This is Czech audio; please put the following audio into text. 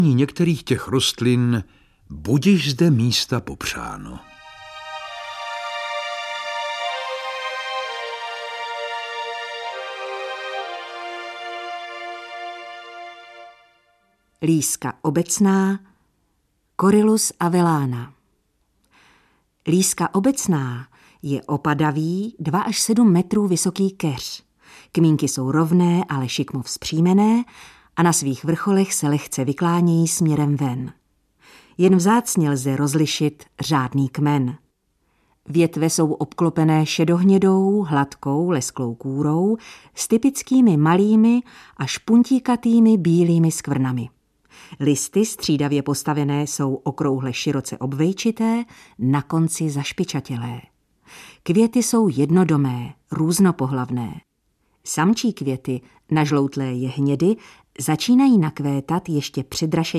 některých těch rostlin budiž zde místa popřáno. Líska obecná, Corylus avellana. Líska obecná je opadavý 2 až 7 metrů vysoký keř. Kmínky jsou rovné, ale šikmo vzpřímené a na svých vrcholech se lehce vyklánějí směrem ven. Jen vzácně lze rozlišit řádný kmen. Větve jsou obklopené šedohnědou, hladkou, lesklou kůrou s typickými malými až puntíkatými bílými skvrnami. Listy střídavě postavené jsou okrouhle široce obvejčité, na konci zašpičatělé. Květy jsou jednodomé, různopohlavné. Samčí květy, nažloutlé jehnědy, začínají nakvétat ještě před rašením